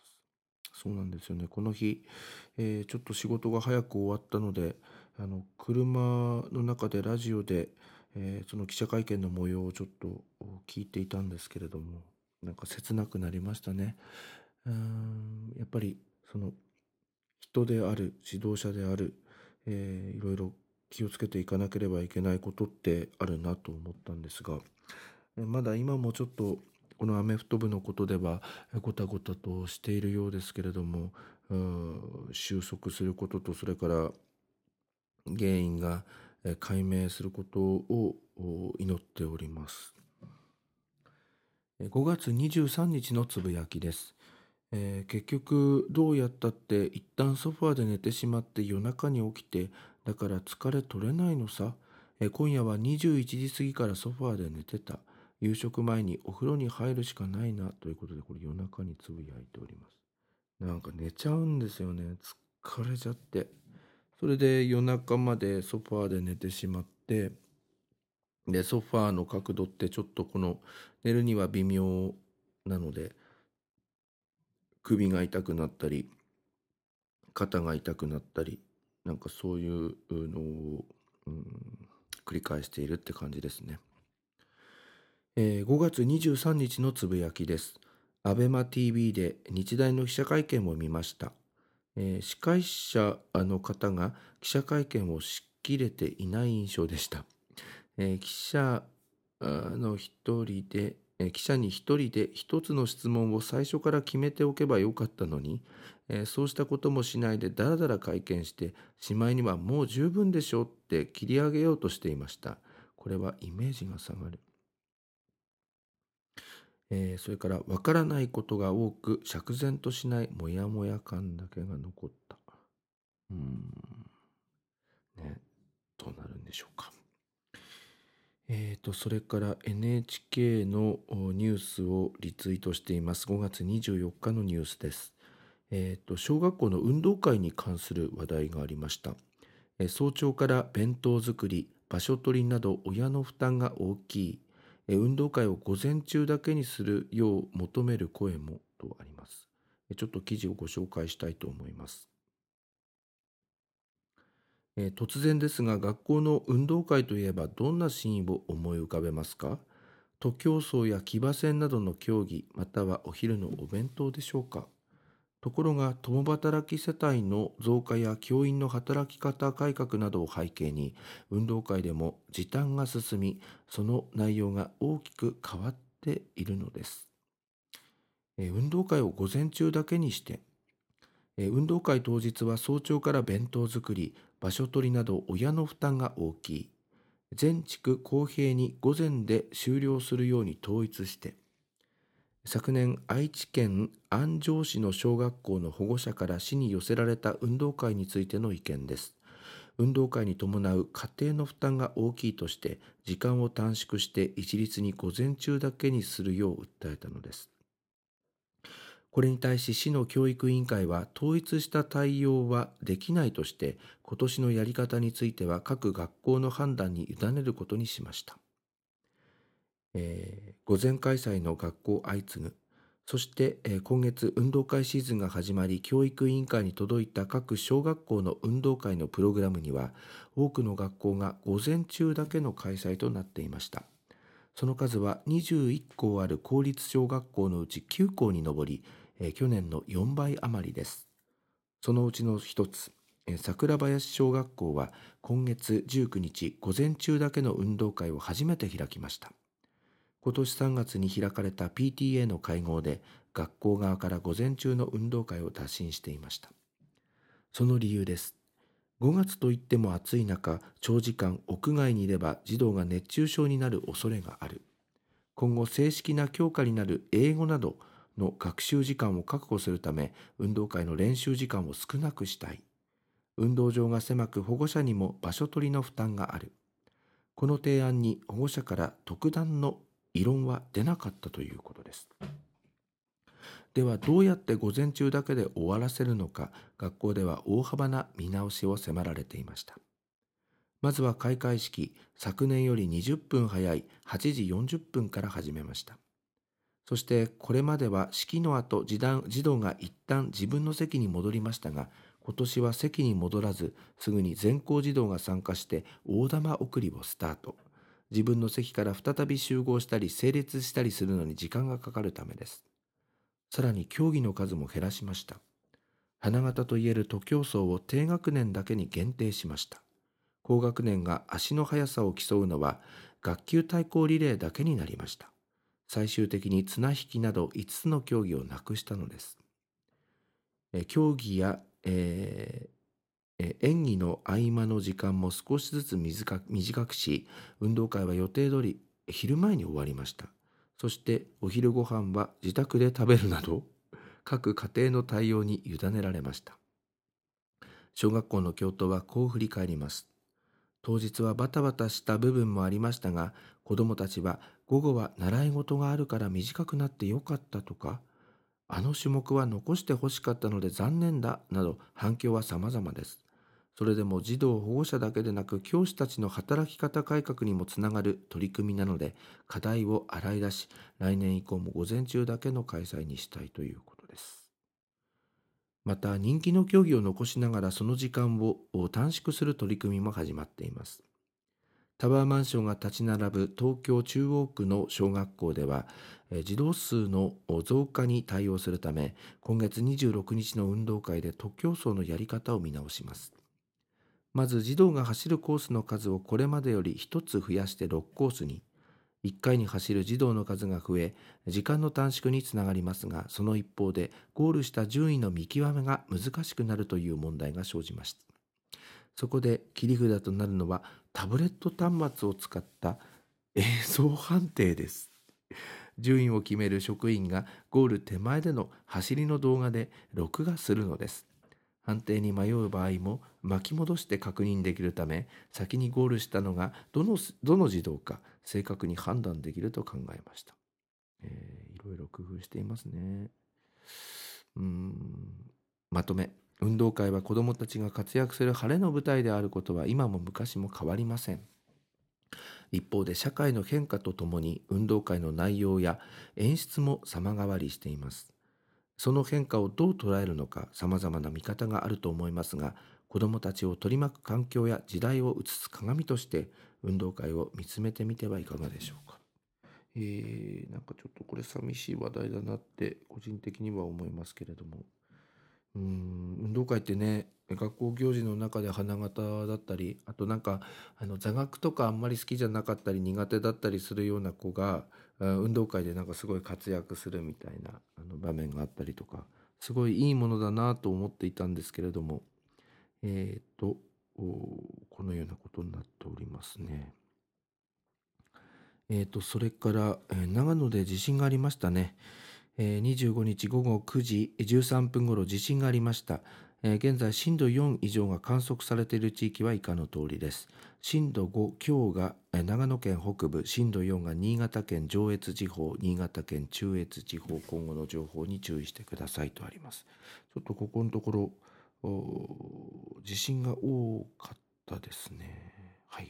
そうなんですよね。この日、えーちょっと仕事が早く終わったので、あの車の中でラジオで、えーその記者会見の模様をちょっと聞いていたんですけれども、なんか切なくなりましたね。うーんやっぱりその人である、指導者である、えーいろいろ気をつけていかなければいけないことってあるなと思ったんですが、えーまだ今もちょっとこのアメフト部のことではえーごたごたとしているようですけれども、うーん収束することと、それから原因がえー解明することをお祈っております。えーごがつにじゅうさんにちのつぶやきです。えー結局どうやったって一旦ソファーで寝てしまって夜中に起きて、だから疲れ取れないのさ。えー今夜はにじゅういちじ過ぎからソファーで寝てた。夕食前にお風呂に入るしかないなということで、これ夜中につぶやいております。なんか寝ちゃうんですよね。疲れちゃって。それで夜中までソファーで寝てしまって、でソファーの角度ってちょっとこの寝るには微妙なので、首が痛くなったり肩が痛くなったり、なんかそういうのを、うん、繰り返しているって感じですね。えーごがつにじゅうさんにちのつぶやきです。アベマ ティーブイ で日大の記者会見を見ました。えー司会者の方が記者会見をしきれていない印象でした。えー記者あの一人で、えー記者に一人で一つの質問を最初から決めておけばよかったのに、えーそうしたこともしないでだらだら会見して、しまいにはもう十分でしょうって切り上げようとしていました。これはイメージが下がる。えーそれからわからないことが多く釈然としないモヤモヤ感だけが残った。うーんね、どうなるんでしょうか。えーと、それから エヌエイチケー のおニュースをリツイートしています。ごがつにじゅうよっかのニュースです。えーと、小学校の運動会に関する話題がありました。えー早朝から弁当作り、場所取りなど親の負担が大きい。えー運動会を午前中だけにするよう求める声もとあります。えーちょっと記事をご紹介したいと思います。えー突然ですが、学校の運動会といえばどんなシーンを思い浮かべますか？徒競走や騎馬戦などの競技、またはお昼のお弁当でしょうか？ところが、共働き世帯の増加や教員の働き方改革などを背景に、運動会でも時短が進み、その内容が大きく変わっているのです。えー運動会を午前中だけにして、 えー運動会当日は早朝から弁当作り、場所取りなど親の負担が大きい。全地区公平に午前で終了するように統一して。昨年、愛知県安城市の小学校の保護者から市に寄せられた運動会についての意見です。運動会に伴う家庭の負担が大きいとして、時間を短縮して一律に午前中だけにするよう訴えたのです。これに対し市の教育委員会は、統一した対応はできないとして、今年のやり方については各学校の判断に委ねることにしました。えー午前開催の学校相次ぐ。そして、えー今月運動会シーズンが始まり、教育委員会に届いた各小学校の運動会のプログラムには、多くの学校が午前中だけの開催となっていました。その数はにじゅういっこうある公立小学校のうちきゅうこうに上り、えー去年のよんばい余りです。そのうちの一つ、えー桜林小学校は今月じゅうくにち、午前中だけの運動会を初めて開きました。今年さんがつに開かれた ピーティーエー の会合で、学校側から午前中の運動会を打診していました。その理由です。ごがつといっても暑い中、長時間屋外にいれば児童が熱中症になる恐れがある。今後正式な教科になる英語などの学習時間を確保するため、運動会の練習時間を少なくしたい。運動場が狭く、保護者にも場所取りの負担がある。この提案に保護者から特段の異論は出なかったということです。では、どうやって午前中だけで終わらせるのか、学校では大幅な見直しを迫られていました。まずは開会式、昨年よりにじゅっぷん早いはちじよんじゅっぷんから始めました。そしてこれまでは式の後、児童児童が一旦自分の席に戻りましたが、今年は席に戻らず、すぐに全校児童が参加して大玉送りをスタート。自分の席から再び集合したり整列したりするのに時間がかかるためです。さらに競技の数も減らしました。花形といえる徒競走を低学年だけに限定しました。高学年が足の速さを競うのは学級対抗リレーだけになりました。最終的に綱引きなどいつつの競技をなくしたのです。え競技や、えーえ演技の合間の時間も少しずつ短く短くし、運動会は予定通り昼前に終わりました。そしてお昼ご飯は自宅で食べるなど、各家庭の対応に委ねられました。小学校の教頭はこう振り返ります。当日はバタバタした部分もありましたが、子どもたちは午後は習い事があるから短くなってよかったとか、あの種目は残してほしかったので残念だなど反響は様々です。それでも児童保護者だけでなく、教師たちの働き方改革にもつながる取り組みなので、課題を洗い出し、来年以降も午前中だけの開催にしたいということです。また、人気の競技を残しながらその時間を短縮する取り組みも始まっています。タワーマンションが立ち並ぶ東京中央区の小学校では、児童数の増加に対応するため、今月にじゅうろくにちの運動会で徒競走のやり方を見直します。まず、児童が走るコースの数をこれまでよりひとつ増やしてろくコースに。いっかいに走る児童の数が増え、時間の短縮につながりますが、その一方でゴールした順位の見極めが難しくなるという問題が生じました。そこで切り札となるのは、タブレット端末を使った映像判定です。順位を決める職員がゴール手前での走りの動画で録画するのです。判定に迷う場合も巻き戻して確認できるため、先にゴールしたのがどの、どの児童か正確に判断できると考えました。えー、いろいろ工夫していますね。うーんまとめ。運動会は子どもたちが活躍する晴れの舞台であることは今も昔も変わりません。一方で社会の変化とともに運動会の内容や演出も様変わりしています。その変化をどう捉えるのか、様々な見方があると思いますが、子どもたちを取り巻く環境や時代を映す鏡として運動会を見つめてみてはいかがでしょうか。えー、なんかちょっとこれ寂しい話題だなって個人的には思いますけれども、うーん運動会ってね、学校行事の中で花形だったり、あとなんかあの座学とかあんまり好きじゃなかったり苦手だったりするような子が、あ運動会でなんかすごい活躍するみたいなあの場面があったりとかすごいいいものだなと思っていたんですけれども、えっと、このようなことになっておりますね。えっと、それから、えー長野で地震がありましたね。えーにじゅうごにちごごくじじゅうさんぷんごろ地震がありました。えー現在震度よん以上が観測されている地域は以下の通りです。震度ご強がえー長野県北部、震度よんが新潟県上越地方、新潟県中越地方、今後の情報に注意してくださいとあります。ちょっとここのところお地震が多かったですね。はい。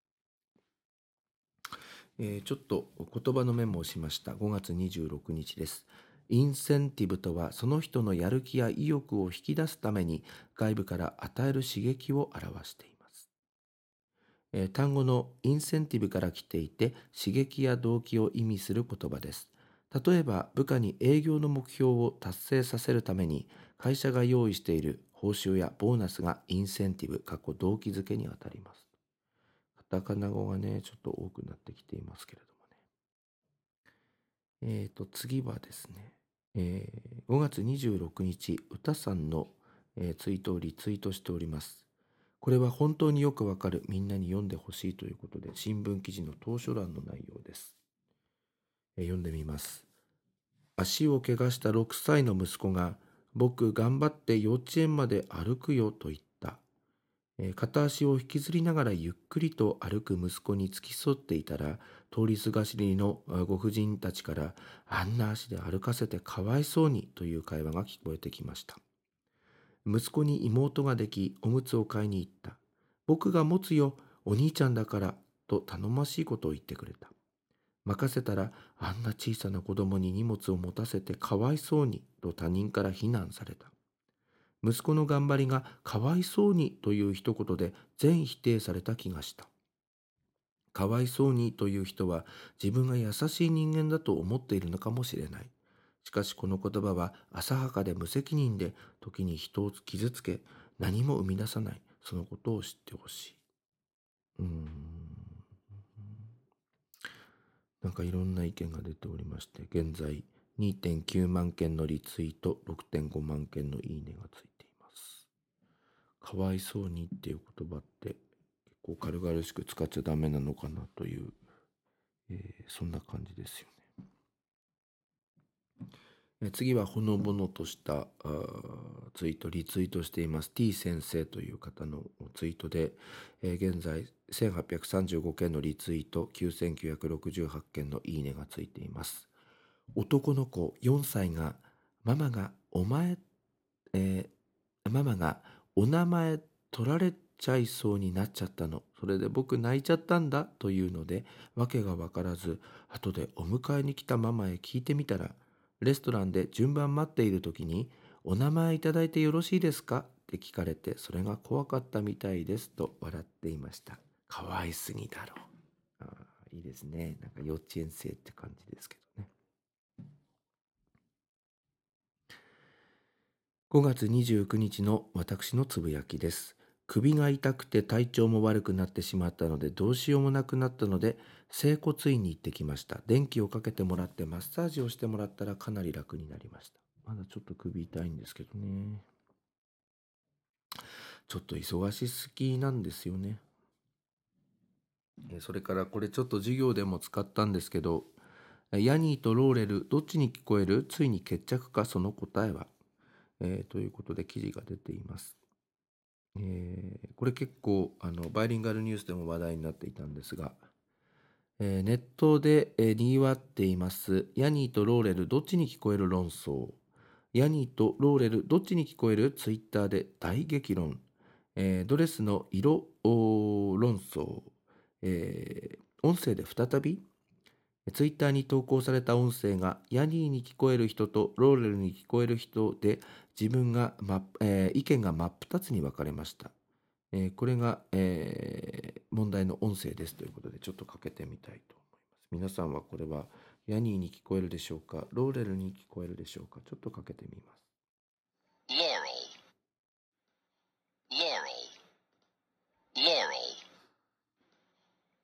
えーちょっと言葉のメモをしました。ごがつにじゅうろくにちです。インセンティブとは、その人のやる気や意欲を引き出すために外部から与える刺激を表しています。えー単語のインセンティブから来ていて、刺激や動機を意味する言葉です。例えば、部下に営業の目標を達成させるために会社が用意している報酬やボーナスがインセンティブ、過去動機づけにあたります。カタカナ語がね、ちょっと多くなってきていますけれどもね。えっと、次はですね、えーごがつにじゅうろくにち、歌さんの、えーツイートをリツイートしております。これは本当によくわかる、みんなに読んでほしいということで、新聞記事の当初欄の内容です。えー読んでみます。足を怪我したろくさいの息子が、僕頑張って幼稚園まで歩くよと言った。えー片足を引きずりながらゆっくりと歩く息子に付き添っていたら、通りすがしりのあご婦人たちから、あんな足で歩かせてかわいそうにという会話が聞こえてきました。息子に妹ができ、おむつを買いに行った。僕が持つよ、お兄ちゃんだから、と頼もしいことを言ってくれた。任せたら、あんな小さな子供に荷物を持たせてかわいそうに、と他人から非難された。息子の頑張りがかわいそうにという一言で全否定された気がした。かわいそうにという人は自分が優しい人間だと思っているのかもしれない。しかしこの言葉は浅はかで無責任で、時に人を傷つけ何も生み出さない。そのことを知ってほしい。うーんなんかいろんな意見が出ておりまして、現在 にてんきゅうまんけんのリツイート、ろくてんごまんけんのいいねがついています。かわいそうにっていう言葉って結構軽々しく使っちゃダメなのかなという、えーそんな感じですよね。え次はほのぼのとしたあツイート、リツイートしています T 先生という方のツイートで、えー現在せんはっぴゃくさんじゅうごけんのリツイート、きゅうせんきゅうひゃくろくじゅうはちけんのいいねがついています。男の子よんさいが、ママがお前、えーママがお名前取られちゃいそうになっちゃったの。それで僕泣いちゃったんだというので、わけがわからず、後でお迎えに来たママへ聞いてみたら、レストランで順番待っている時に、お名前いただいてよろしいですかって聞かれて、それが怖かったみたいですと笑っていました。かわいすぎだろう。あーいいですね。なんか幼稚園生って感じですけどね。ごがつにじゅうくにちの私のつぶやきです。首が痛くて体調も悪くなってしまったので、どうしようもなくなったので整骨院に行ってきました。電気をかけてもらってマッサージをしてもらったらかなり楽になりました。まだちょっと首痛いんですけどね。ちょっと忙しすぎなんですよね。えそれからこれちょっと授業でも使ったんですけど、ヤニーとローレルどっちに聞こえる？ついに決着か、その答えは、えーということで記事が出ています。えーこれ結構あのバイリンガルニュースでも話題になっていたんですが、えーネットで、えー、賑わっていますヤニーとローレルどっちに聞こえる論争。ヤニーとローレルどっちに聞こえる？ツイッターで大激論。えードレスの色お論争。えー音声で再びツイッターに投稿された音声がヤニーに聞こえる人とローレルに聞こえる人で、自分が、まえー意見が真っ二つに分かれました。えーこれが、えー問題の音声ですということで、ちょっとかけてみたいと思います。皆さんはこれはヤニーに聞こえるでしょうか、ローレルに聞こえるでしょうか。ちょっとかけてみます。 Laurel, Laurel, Laurel,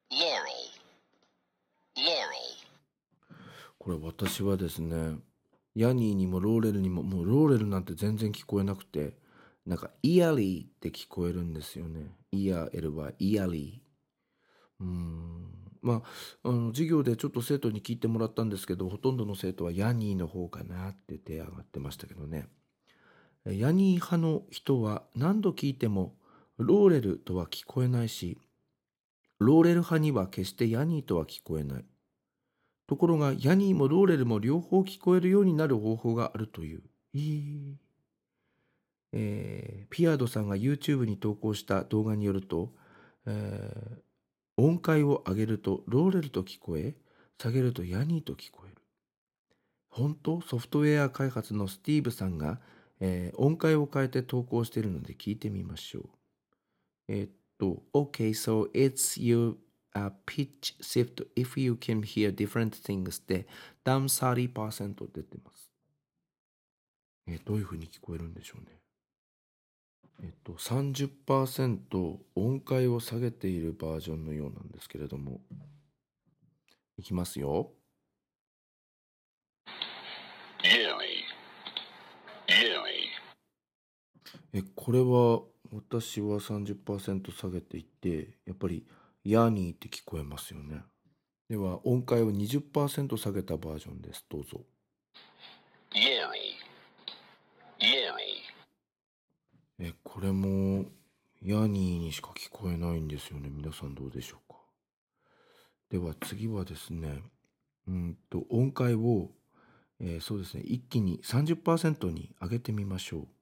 Laurel, Laurel. これ私はですね、 ヤニーにもローレルにも、もうローレルなんて全然聞こえなくて、なんかイヤリーって聞こえるんですよね。イヤエルはイヤリー。うーん。まあ、あの授業でちょっと生徒に聞いてもらったんですけど、ほとんどの生徒はヤニーの方かなって手上がってましたけどね。ヤニー派の人は何度聞いてもローレルとは聞こえないし、ローレル派には決してヤニーとは聞こえない。ところがヤニーもローレルも両方聞こえるようになる方法があるという。えーえーピアードさんが YouTube に投稿した動画によると、えー音階を上げるとローレルと聞こえ、下げるとヤニーと聞こえる。本当？ソフトウェア開発のスティーブさんが、えー音階を変えて投稿しているので聞いてみましょう。えーっと、Okay, so it's your uh, pitch shift if you can hear different things で ダウンさんじゅっパーセント 出てます。えーどういうふうに聞こえるんでしょうね。えっと、さんじゅっパーセント 音階を下げているバージョンのようなんですけれども。いきますよ。 Yui. Yui. え、これは私は さんじゅっパーセント 下げていて、やっぱりヤニーって聞こえますよね。では音階を にじゅっパーセント 下げたバージョンです。どうぞ。 Yui. Yui. え、これもヤニーにしか聞こえないんですよね。皆さんどうでしょうか。では次はですね、うんと音階を、えーそうですね、一気に さんじゅっパーセント に上げてみましょう。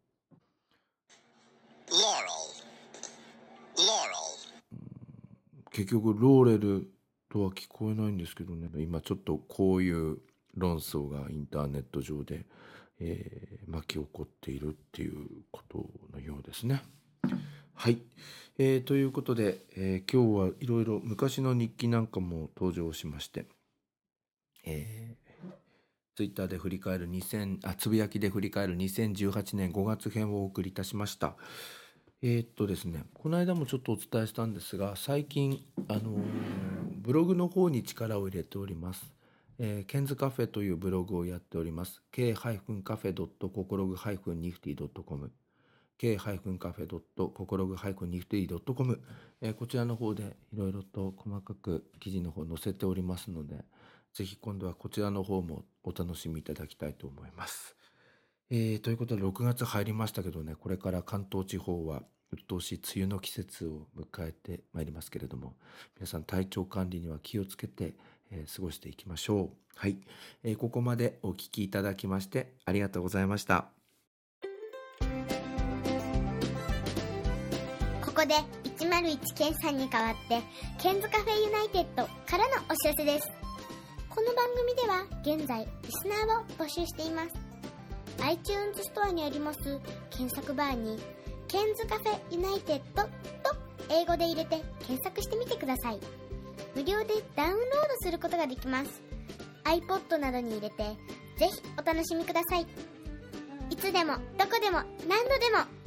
Laurel. Laurel. 結局ローレルとは聞こえないんですけどね、今ちょっとこういう論争がインターネット上で、えー巻き起こっているっていうことのようですね。はい、えーということで、えー今日はいろいろ昔の日記なんかも登場しまして、えーツイッターで振り返るにせんあつぶやきで振り返るにせんじゅうはちねんごがつ編をお送りいたしました。えーっとですね、この間もちょっとお伝えしたんですが、最近、あのーブログの方に力を入れております。えーケンズカフェというブログをやっております。ケーカフェドットココログニフティドットコム ケーカフェドットココログニフティドットコム、えーこちらの方でいろいろと細かく記事の方載せておりますので、ぜひ今度はこちらの方もお楽しみいただきたいと思います。えーということでろくがつ入りましたけどね、これから関東地方は鬱陶しい梅雨の季節を迎えてまいりますけれども、皆さん体調管理には気をつけて、えー過ごしていきましょう。はい、えーここまでお聞きいただきましてありがとうございました。 ここでいちまるいちケンさんに代わってケンズカフェユナイテッドからのお知らせです。この番組では現在リスナーを募集しています。 iTunes ストアにあります検索バーにケンズカフェユナイテッドと英語で入れて検索してみてください。無料でダウンロードすることができます。 iPod などに入れてぜひお楽しみください。いつでもどこでも何度でも